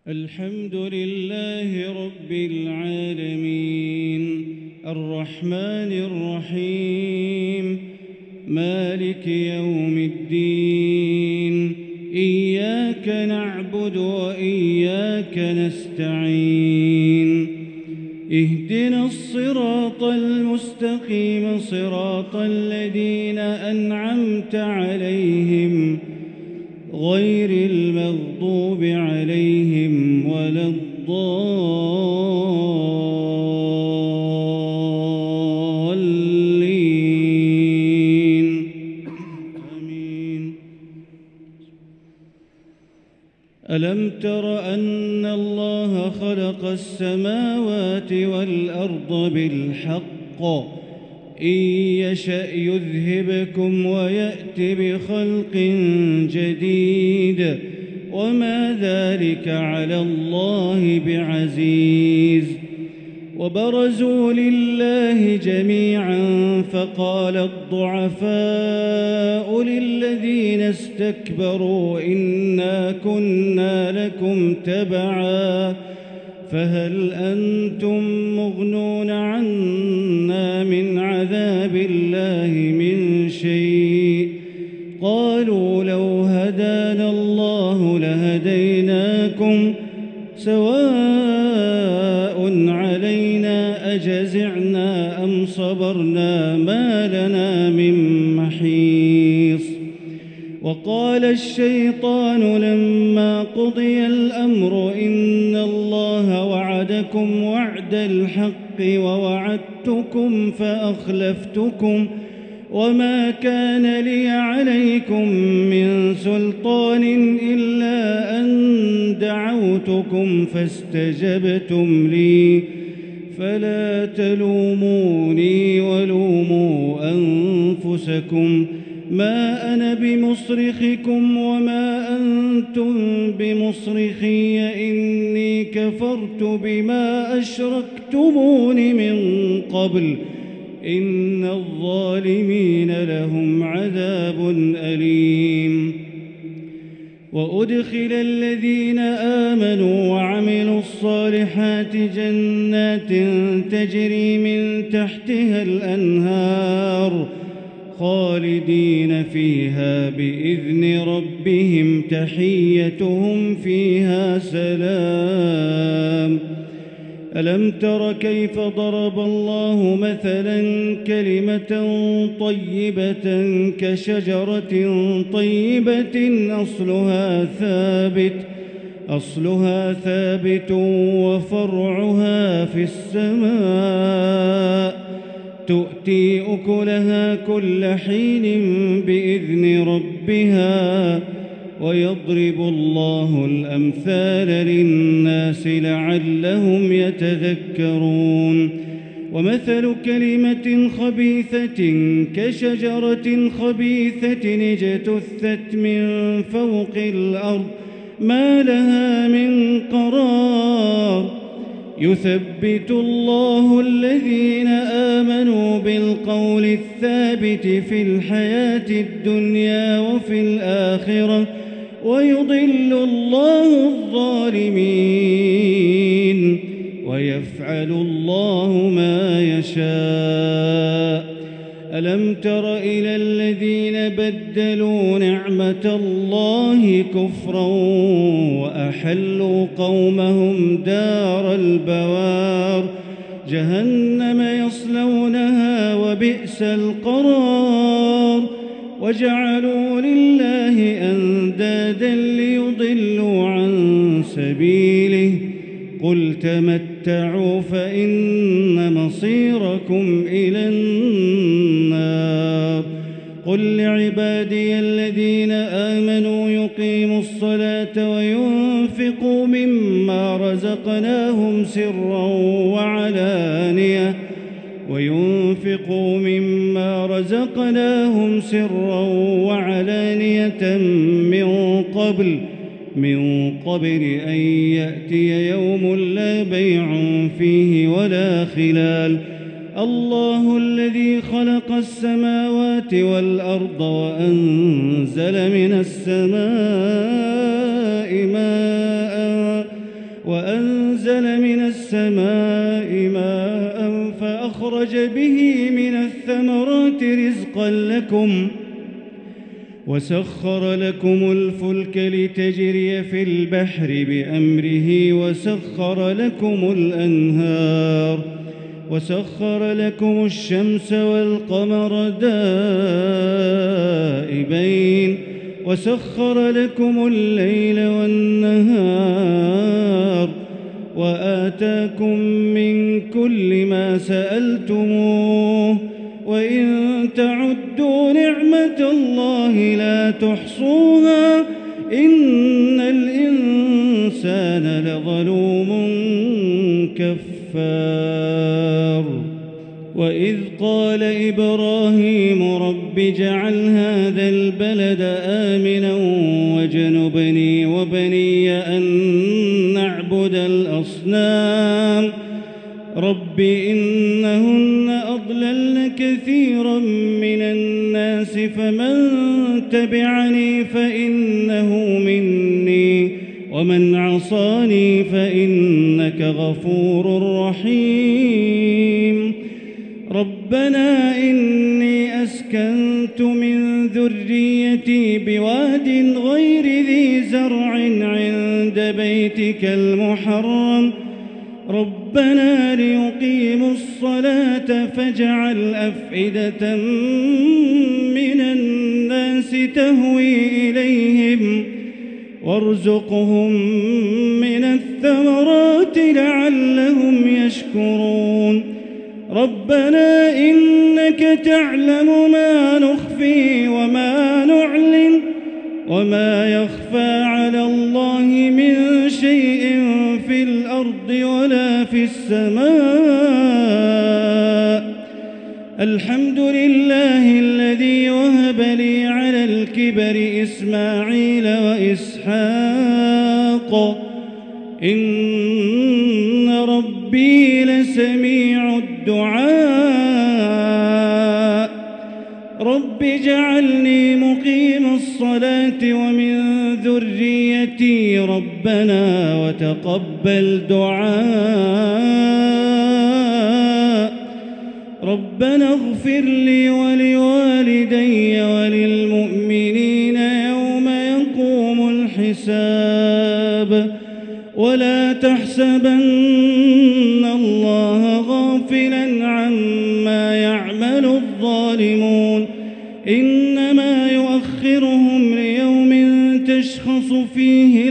الحمد لله رب العالمين الرحمن الرحيم مالك يوم الدين إياك نعبد وإياك نستعين اهدنا الصراط المستقيم صراط الذين أنعمت عليهم غير المغضوب عليهم ولا الضالين آمين. ألم تر أن الله خلق السماوات والأرض بالحق إن يشأ يذهبكم ويأت بخلق جديد وما ذلك على الله بعزيز. وبرزوا لله جميعا فقال الضعفاء للذين استكبروا إنا كنا لكم تبعا فهل أنتم مغنون عنا من عذاب الله من شيء قالوا لو هدانا الله لهديناكم سواء علينا أجزعنا أم صبرنا ما لنا من محيص. وقال الشيطان لما قضي الأمر إن الله وعدكم وعد الحق ووعدتكم فأخلفتكم وما كان لي عليكم من سلطان إلا أن دعوتكم فاستجبتم لي فلا تلوموني ولوموا أنفسكم ما أنا بمصرخكم وما أنتم بمصرخي إني كفرت بما أشركتمون من قبل إن الظالمين لهم عذاب أليم. وأدخل الذين آمنوا وعملوا الصالحات جنات تجري من تحتها الأنهار خالدين فيها بإذن ربهم تحيتهم فيها سلام. ألم تر كيف ضرب الله مثلا كلمة طيبة كشجرة طيبة أصلها ثابت وفرعها في السماء تؤتي أكلها كل حين بإذن ربها ويضرب الله الأمثال للناس لعلهم يتذكرون. ومثل كلمة خبيثة كشجرة خبيثة اجتثت من فوق الأرض ما لها من قرار يثبت الله الذين آمنوا بالقول الثابت في الحياة الدنيا وفي الآخرة ويضل الله الظالمين ويفعل الله ما يشاء. ألم تر إلى الذين بدلوا نعمة الله كفرا وأحلوا قومهم دار البوار جهنم يصلونها وبئس القرار وجعلوا لله أندادا ليضلوا عن سبيله قل تمتعوا فإن مصيركم إلى النار. قل لعبادي الذين آمنوا يقيموا الصلاة وينفقوا مما رزقناهم سرا وعلانية من قبل أن يأتي يوم لا بيع فيه ولا خلال. الله الذي خلق السماوات والأرض وأنزل من السماء ماء فأخرج به من الثمرات رزقا لكم وسخر لكم الفلك لتجري في البحر بأمره وسخر لكم الأنهار وسخر لكم الشمس والقمر دائبين وسخر لكم الليل والنهار وآتاكم من كل ما سألتموه وإن تعدوا نعمة الله لا تحصوها إن الإنسان لظلوم كفار. وإذ قال إبراهيم رب اجعل هذا البلد آمنا واجنبني وبني أن نعبد الأصنام رب إنهن أضللن كثيرا من الناس فمن تبعني فإنه مني ومن عصاني فإنك غفور رحيم. ربنا إني أسكنت من ذريتي بواد غير ذي زرع عند بيتك المحرم ربنا ليقيموا الصلاة فاجعل أفئدة من الناس تهوي إليهم وارزقهم من الثمرات لعلهم يشكرون. ربنا إنك تعلم ما نخفي وما نعلن وما يخفى على الله من شيء في الأرض ولا في السماء. الحمد لله الذي وهب لي على الكبر إسماعيل وإسحاق إن ربي لسميع الدعاء. رب اجعلني مقيم الصلاة ومن ذريتي ربنا وتقبل دعاء. ربنا اغفر لي ولوالدي وللمؤمنين يوم يقوم الحساب. ولا تحسبن الله غافلا عما يعمل الظالمون إنما يؤخرهم ليوم تشخص فيه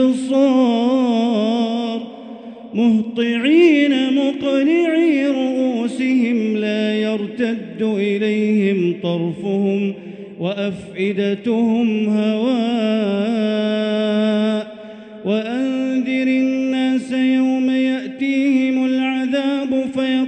الأبصار مهطعين مقنعي رؤوسهم لا يرتد إليهم طرفهم وأفئدتهم هواء. وأنذر الناس يوم يأتيهم العذاب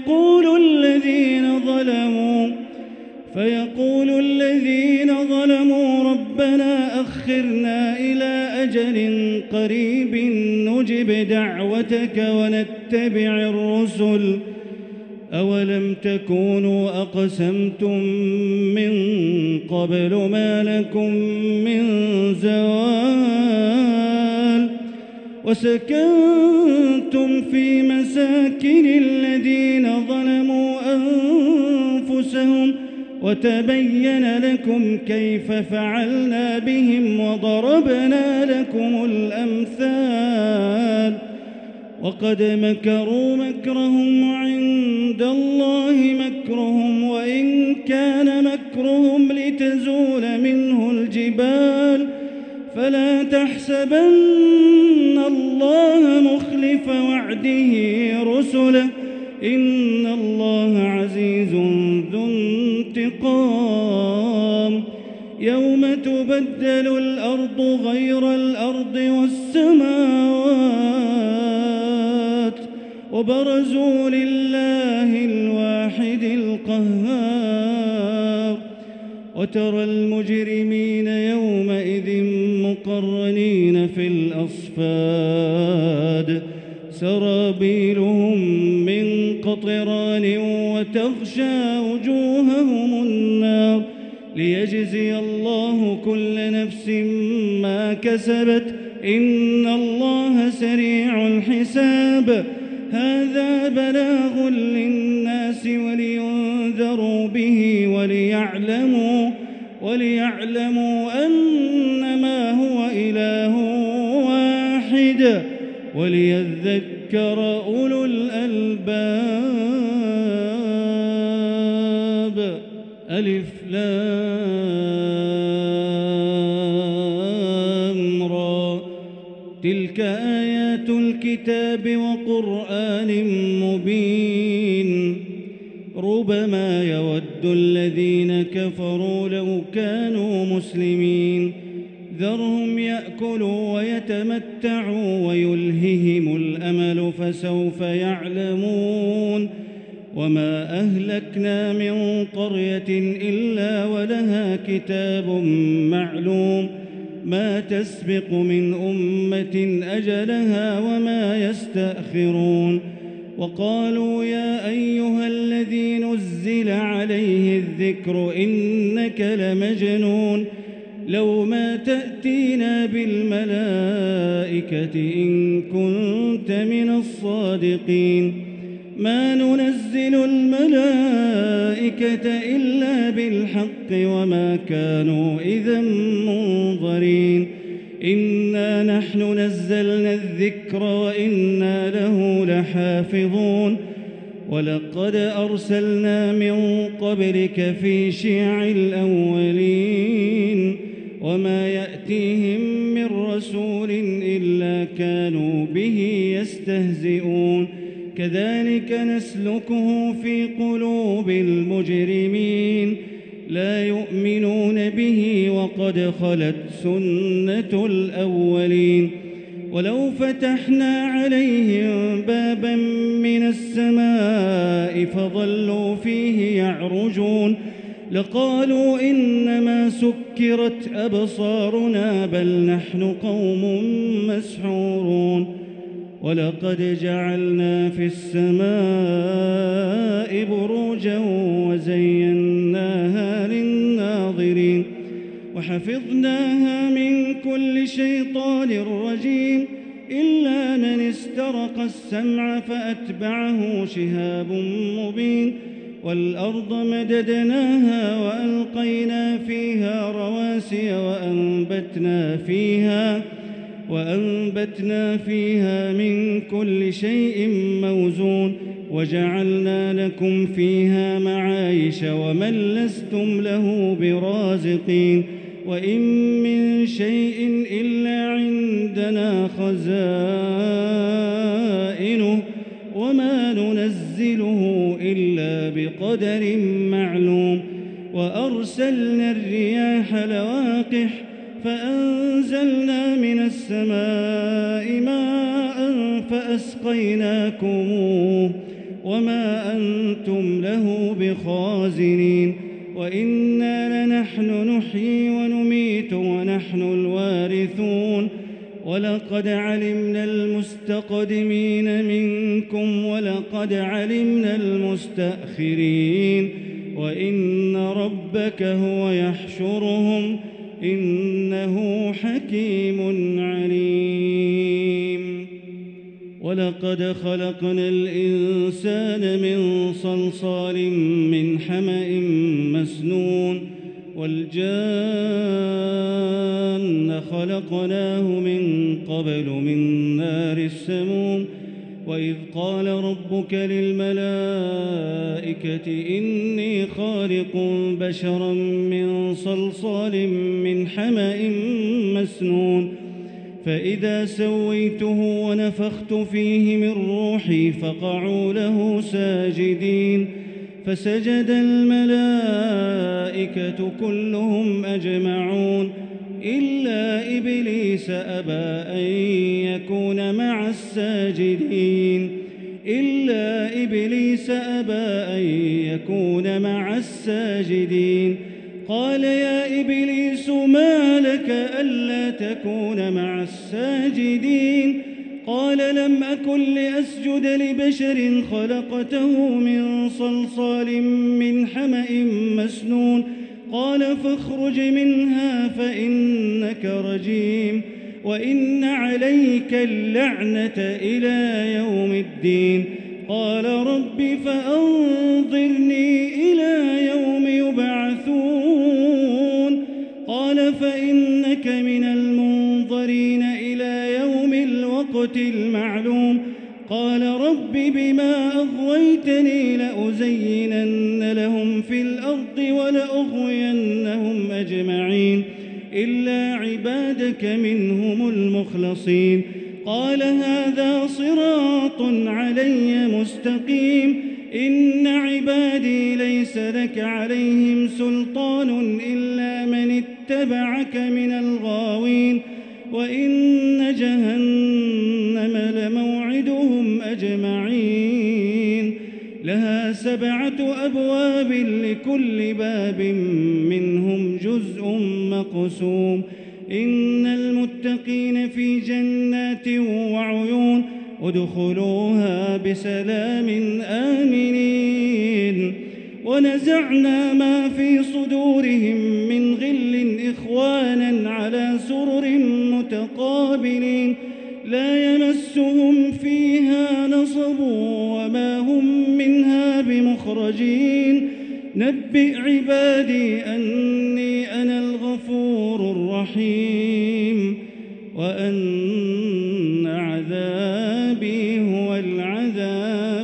فيقول الذين ظلموا ربنا أخرنا إلى أجل قريب نجب دعوتك ونتبع الرسل أولم تكونوا أقسمتم من قبل ما لكم من زوال وسكنتم في مساكن الذين ظلموا أنفسهم وتبين لكم كيف فعلنا بهم وضربنا لكم الأمثال وقد مكروا مكرهم وعند الله مكرهم وإن كان مكرهم لتزول منه الجبال فلا تحسبن الله مخلف وعده رسله إن الله عزيز ذو انتقام. يوم تبدل الأرض غير الأرض والسماوات وبرزوا لله الواحد القهار وترى المجرمين يومئذ مقرنين في الأصفاد سرابيلهم من قطران وتغشى وجوههم النار ليجزي الله كل نفس ما كسبت إن الله سريع الحساب. هذا بلاغ للناس ولينذروا به وليعلموا أنما هو إله واحد وليذكر أولو الألباب. ألف لام را. تلك آيات الكتاب وقرآن مبين. ربما يود الذين كفروا لو كانوا مسلمين. ذرهم يأكلوا ويتمتعوا ويلههم الأمل فسوف يعلمون. وما أهلكنا من قرية إلا ولها كتاب معلوم ما تسبق من أمة أجلها وما يستأخرون. وقالوا يا أيها الذي نزل عليه الذكر إنك لمجنون لو ما تأتينا بالملائكة إن كنت من الصادقين. ما ننزل الملائكة إلا بالحق وما كانوا إذا منظرين. إنا نحن نزلنا الذكر وإنا له لحافظون. ولقد أرسلنا من قبلك في شيع الأولين وما يأتيهم من رسول إلا كانوا به يستهزئون. كذلك نسلكه في قلوب المجرمين لا يؤمنون به وقد خلت سنة الأولين. ولو فتحنا عليهم بابا من السماء فظلوا فيه يعرجون لقالوا إنما سكرت أبصارنا بل نحن قوم مسحورون. ولقد جعلنا في السماء بروجا وزيناها للناظرين وحفظناها من كل شيطان رجيم إلا من استرق السمع فأتبعه شهاب مبين. والأرض مددناها وألقينا فيها رواسي وأنبتنا فيها من كل شيء موزون وجعلنا لكم فيها معايش ومن لستم له برازقين. وإن من شيء إلا عندنا خزائنه وما ننزله إلا بقدر معلوم. وأرسلنا الرياح لواقح فأنزلنا من السماء ماء فأسقيناكموه وما أنتم له بخازنين. وإنا لنحن نحيي ونميت ونحن الوارثون. ولقد علمنا المستقدمين منكم ولقد علمنا المستأخرين. وإن ربك هو يحشرهم إنه حكيم عليم. ولقد خلقنا الإنسان من صلصال من حمأ مسنون والجان خلقناه من قبل من نار السموم. وإذ قال ربك للملائكة إني خالق بشرا من صلصال من حمأ مسنون فإذا سويته ونفخت فيه من روحي فقعوا له ساجدين. فسجد الملائكة كلهم أجمعون إلا إبليس أبى أن يكون مع الساجدين. قال يا إبليس ما لك ألا تكون مع الساجدين؟ قال لم أكن لأسجد لبشر خلقته من صلصال من حمأ مسنون. قال فاخرج منها فإنك رجيم وإن عليك اللعنة إلى يوم الدين. قال رب فأنظرني إلى يوم يبعثون. قال فإنك من المنظرين إلى يوم الوقت المعلوم. قال رب بما أغويتني لأزينن لهم في الأرض ولأغوينهم أجمعين إلا عبادك منهم المخلصين. قال هذا صراط علي مستقيم. إن عبادي ليس لك عليهم سلطان إلا من اتبعك من الغاوين. وإن جهنم لموعدهم أجمعين. لها 7 أبواب لكل باب منهم جزء مقسوم. إن المتقين في جنات وعيون ادخلوها بسلام آمنين. ونزعنا ما في صدورهم من غل إخوانا على سرر متقابلين لا يمسهم فيها نصب وما هم منها بمخرجين. نبئ عبادي أني أنا الغفور الرحيم وأن عذابي هو العذاب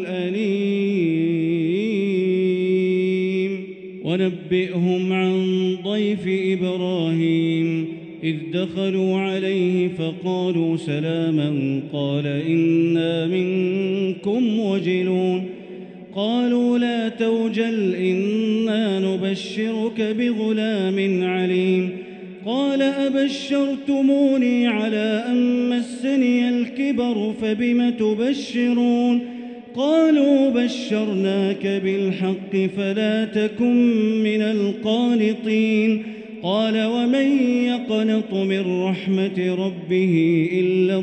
الأليم. ونبئهم عن ضيف إبراهيم إذ دخلوا عليه فقالوا سلاما قال إنا منكم وجلون. قالوا لا توجل إنا نبشرك بغلام عليم. قال أبشرتموني على أن مسني الكبر فبم تبشرون. قالوا بشرناك بالحق فلا تكن من القانطين. قال ومن يقنط من رحمة ربه إلا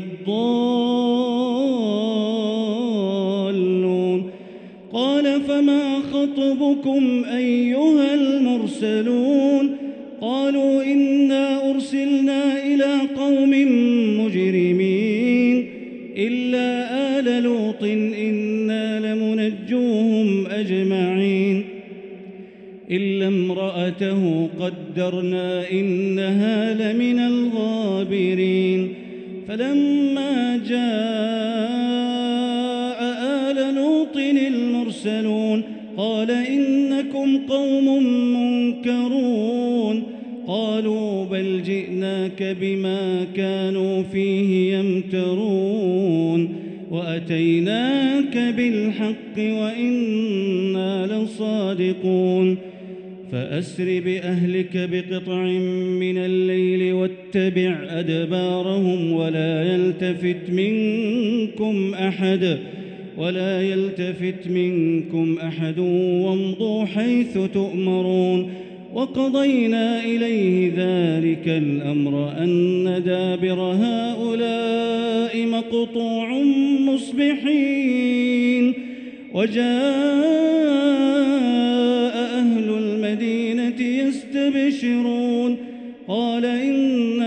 الضالون. قال فما خطبكم أيها المرسلون. قالوا إنا أرسلنا إلى قوم مجرمين إلا آل لوط إنا لمنجوهم أجمعين إلا امرأته قدرنا إنها لمن الغابرين. فلما جاء آل لوط المرسلون قال إنكم قوم منكرون. قالوا بل جئناك بما كانوا فيه يمترون وأتيناك بالحق وإنا لصادقون. فأسر بأهلك بقطع من الليل واتبع أدبارهم ولا يلتفت منكم أحد وامضوا حيث تؤمرون. وقضينا إليه ذلك الأمر أن دابر هؤلاء مقطوع مصبحين. وجاء أهل المدينة يستبشرون قال إن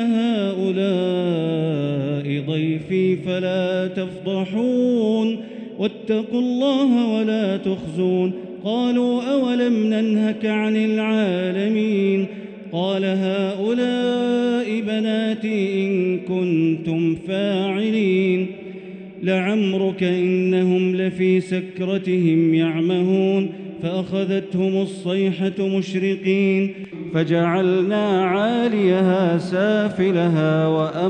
هؤلاء ضيفي فلا تفضحون واتقوا الله ولا تخزون. قالوا أولم ننهك عن العالمين. قال هؤلاء بناتي إن كنتم فاعلين. لعمرك إنهم لفي سكرتهم يعمهون فأخذتهم الصيحة مشرقين فجعلنا عاليها سافلها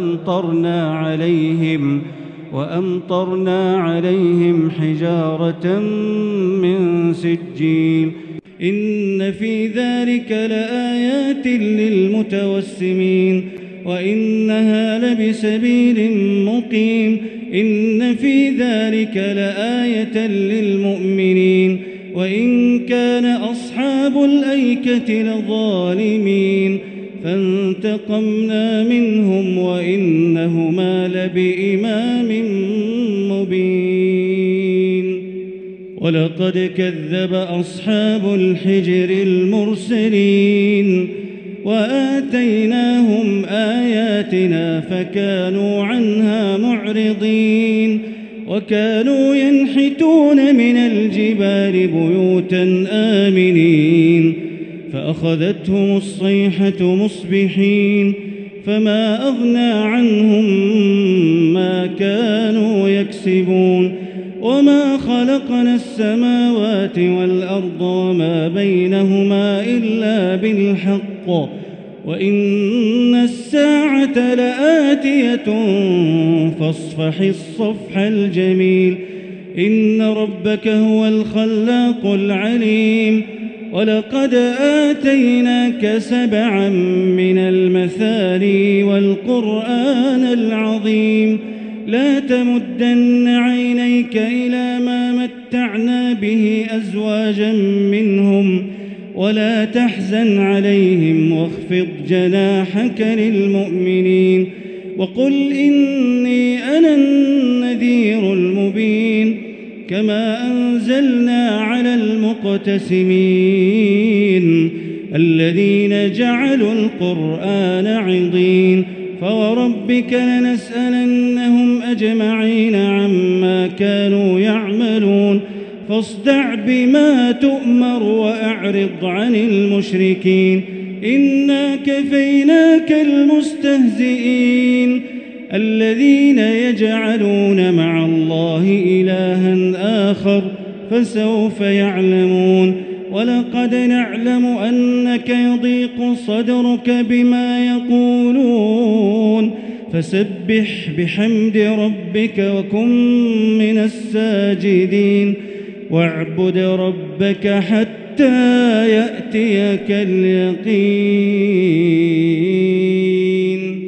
وأمطرنا عليهم حجارة من سجيل. إن في ذلك لآيات للمتوسمين وإنها لبسبيل مقيم. إن في ذلك لآية للمؤمنين وإن كان أصحاب الأيكة لظالمين فانتقمنا منهم وإنهما لبإمام مبين. ولقد كذب أصحاب الحجر المرسلين وآتيناهم آياتنا فكانوا عنها معرضين وكانوا ينحتون من الجبال بيوتا آمنين فأخذتهم الصيحة مصبحين فما أغنى عنهم ما كانوا يكسبون وما خلقنا السماوات والأرض وما بينهما إلا بالحق وإن الساعة لآتية فاصفح الصفح الجميل إن ربك هو الخلاق العليم ولقد آتيناك 7 من المثاني والقرآن العظيم لا تمدن عينيك إلى ما متعنا به أزواجا منهم ولا تحزن عليهم واخفض جناحك للمؤمنين وقل إني أنا النذير المبين كما أنزلنا على المقتسمين الذين جعلوا القرآن عضين فوربك لنسألنهم أجمعين عما كانوا يعملون فاصدع بما تؤمر وأعرض عن المشركين إنا كفيناك المستهزئين الذين يجعلون مع الله إلها آخر فسوف يعلمون ولقد نعلم أنك يضيق صدرك بما يقولون فسبح بحمد ربك وكن من الساجدين واعبد ربك حتى يأتيك اليقين.